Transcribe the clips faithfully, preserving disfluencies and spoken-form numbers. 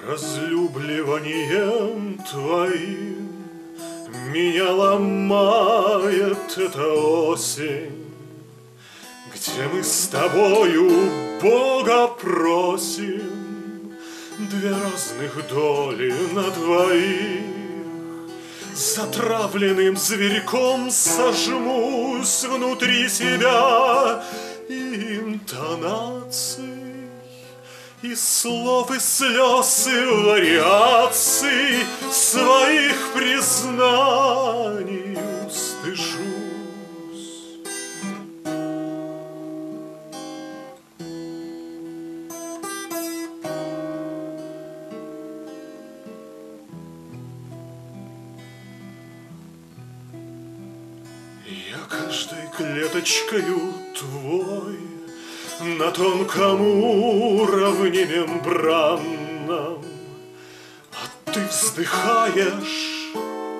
Разлюбливанием твоим меня ломает эта осень, где мы с тобою Бога просим две разных доли на двоих. Затравленным зверьком сожмусь внутри себя и интонаций, и слов, и слез, и вариаций своих признаний устыжусь. Я каждой клеточкою твой, на тонком уровне мембранном, а ты вздыхаешь.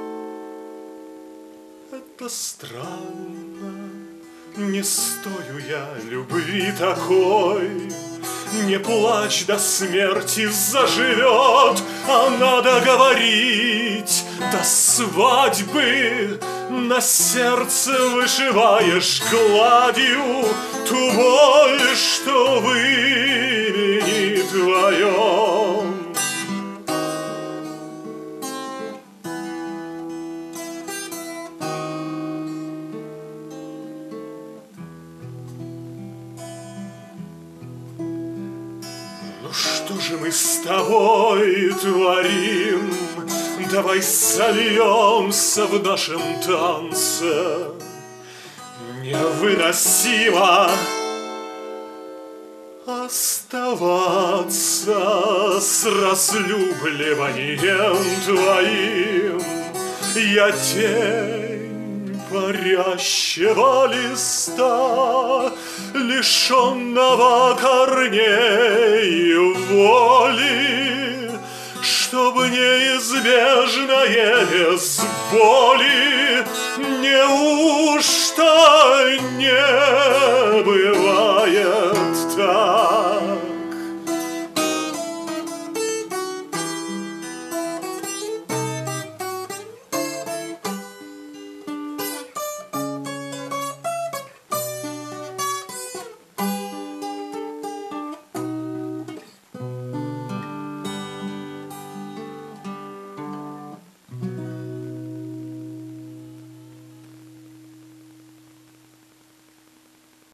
Это странно, не стою я любви такой. Не плачь, до смерти заживет, а надо говорить до свадьбы. На сердце вышиваешь гладью ту боль, что в имени твоем. Ну что же мы с тобой творим? Давай сольемся в нашем танце. Невыносимо оставаться с разлюбливанием твоим. Я тень парящего листа, лишенного корней и воли, чтобы неизбежное без боли неужто не бывает так?